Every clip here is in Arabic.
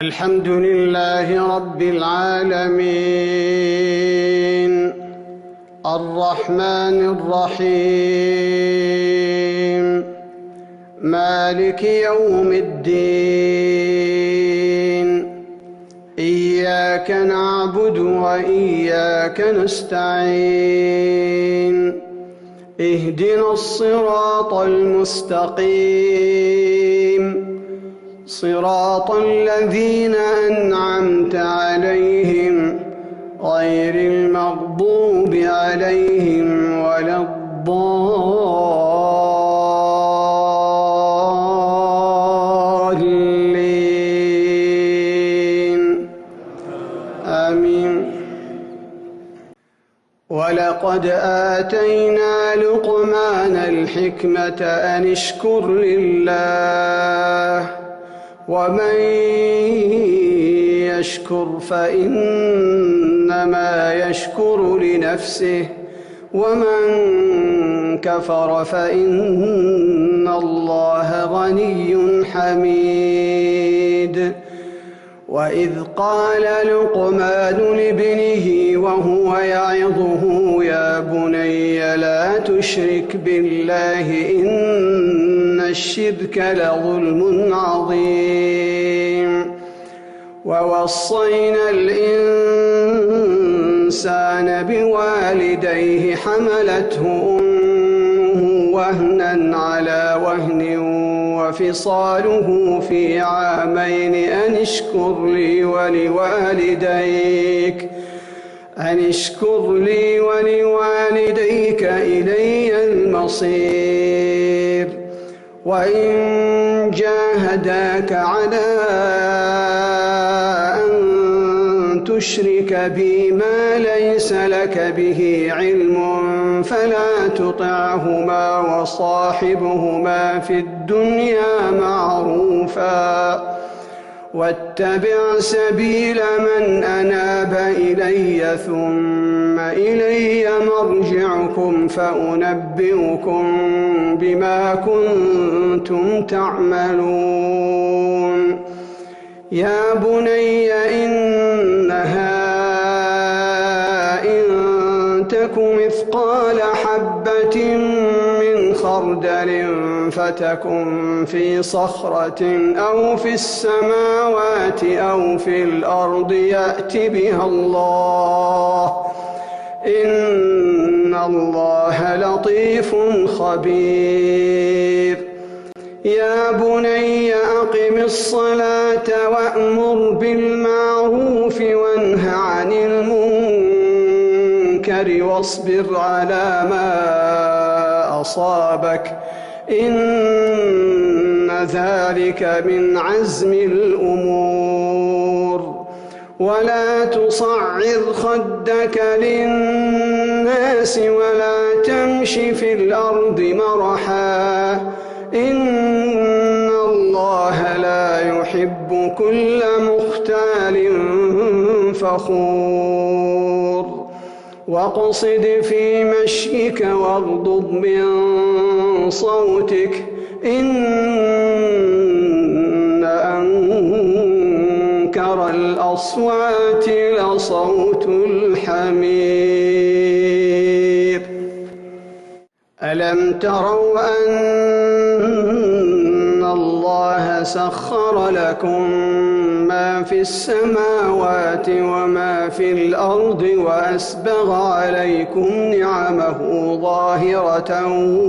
الحمد لله رب العالمين الرحمن الرحيم مالك يوم الدين إياك نعبد وإياك نستعين اهدنا الصراط المستقيم صراط الذين أنعمت عليهم غير المغضوب عليهم ولا الضالين آمين. ولقد آتينا لقمان الحكمة أن اشكر لله ومن يشكر فإنما يشكر لنفسه ومن كفر فإن الله غني حميد. وإذ قال لقمان لابنه وهو يعظه يا بني لا تشرك بالله إن الشرك لظلم عظيم. ووصينا الإنسان بوالديه حملته أمه وهنا على وهن وفصاله في عامين أن اشكر لي ولوالديك إلي المصير. وإن جاهداك على أن تشرك بي ما ليس لك به علم فلا تطعهما وصاحبهما في الدنيا معروفا واتبع سبيل من أناب إلي ثم إلي مرجعكم فأنبئكم بما كنتم تعملون. يا بني إنها إن تك مثقال حبة من خردل فتكن في صخرة أو في السماوات أو في الأرض يأت بها الله إن الله لطيف خبير. يا بني أقم الصلاة وأمر بالمعروف وانه عن المنكر واصبر على ما أصابك إن ذلك من عزم الأمور. ولا تصعر خدك للناس ولا تمش في الأرض مرحا إن الله لا يحب كل مختال فخور. واقصد في مشيك واغضض من صوتك إن أنكر الأصوات لصوت الحمير. ألم تروا أن الله سخر لكم ما في السماوات وما في الأرض وأسبغ عليكم نعمه ظاهرة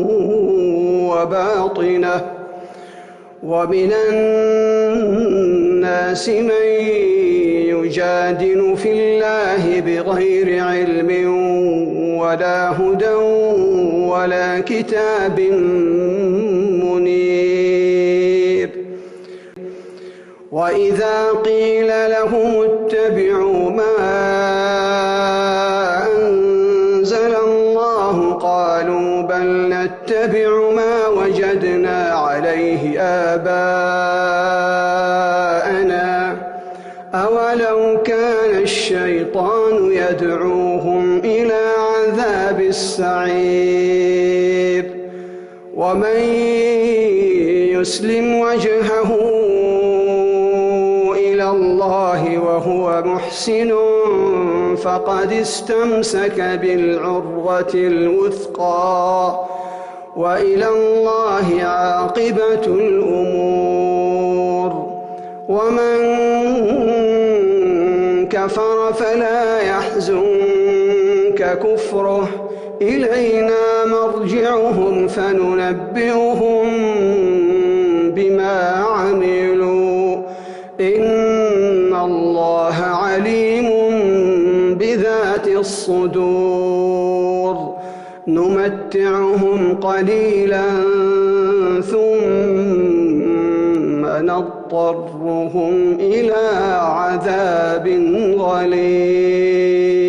وباطنة ومن الناس من يجادل في الله بغير علم ولا هدى ولا كتاب منير. وإذا قيل لهم اتبعوا ما أنزل الله قالوا بل نتبع ما وجدنا عليه آباءنا أولو كان الشيطان يدعوهم إلى عذاب السعير. ومن يسلم وجهه إلى الله الله وهو محسن فقد استمسك بالعروة الوثقى وإلى الله عاقبة الأمور. ومن كفر فلا يحزنك كفره إلينا مرجعهم فننبئهم بما عملوا إن الله عليم بذات الصدور. نمتعهم قليلا ثم نضطرهم إلى عذاب غليظ.